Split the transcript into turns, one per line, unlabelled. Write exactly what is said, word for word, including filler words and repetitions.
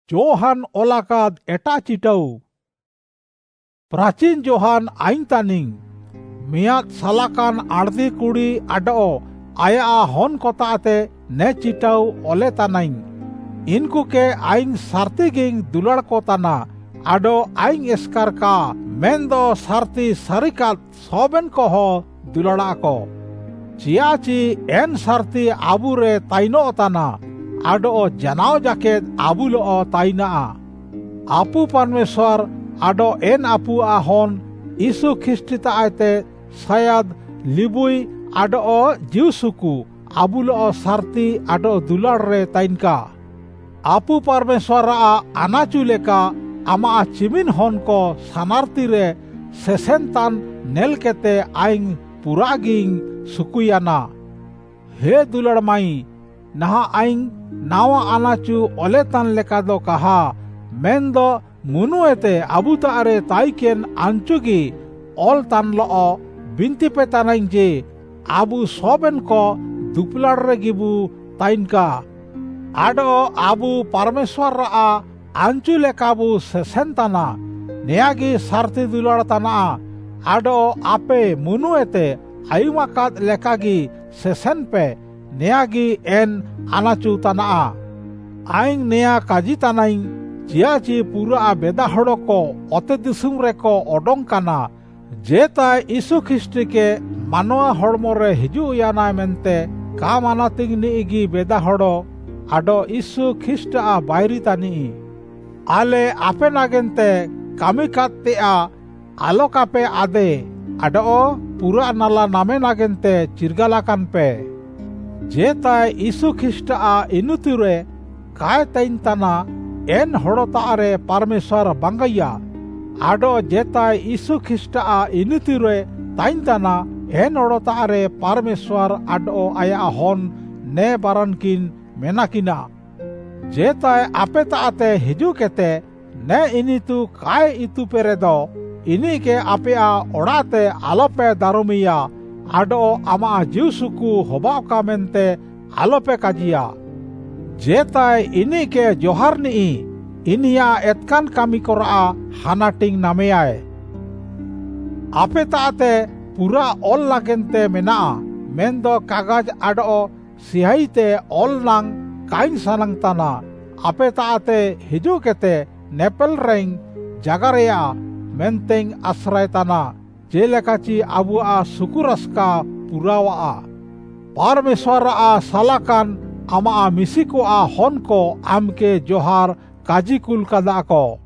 Johan olakad eta citau. Prachin Johan aing taning. Miat salakan ardi kuri ado aya hon kota ate ne citau ole tanaing. Inku ke aing sarti ging dular kotana ado aing eskar ka mendo sarti sarikat soben koho dulara ko. Ciaci en sarti abure taino otana ado janao jaket abulo o taina. Apu Parmeshwar ado en apu ahon Isu Kristita aite sayad libui ado o jiusuku abulo o sarti ado dular re tainka. Apu Parmeshwar a anacu leka ama a cimin hon ko sanarti re sesentan nelkete aing puraging sukuyana. He dular mai naha aing nawa anacu oletan lekado kaha mendo munuete abuta are taiken ancugi ol tan loo binti petanaing je abu soben ko duplar regibu tainka. Ado abu Parmeshwar a ancu lekabu sesentana neagi sarti dular tana ado ape munuete ayumakat lekagi sesenpe neagi en anacu tana. Aing nea kaji tanaing ciaci pura a beda hodoko ote disum reko odong kana jeta Isu Kristi ke manoa hormore hiju yana mente ka manating niigi beda hodo ado Isu Kristi a bairi tani. Ale ape nagente kami katte a alokape ade ado pura nala name nagente cirgalakan pe. Jeta Isu Kristi a inuture kai tain tana en hodota are Parmeshwar bangaya ado jeta Isu Kristi a inuture tain tana en hodota are Parmeshwar ado aya hon ne barankin menakina. Jeta apeta ate hiju kete ne initu kai itu peredo ini ke apea orate alope darumiya ado ama jiusuku hobauka mente alope kajia. Jeta ini ke joharni inia etkan kami kora hanating nameae. Apeta ate pura ol lagente mena mendo kagaj ado sihaite ol nang kain sanang tana apeta ate hiju kete nepel reng jagarea menteng asrai tana jelekaci abu a sukuraska purawa a. Parmeshwar a salakan ama a misiko a honko amke johar kajikul kada ko.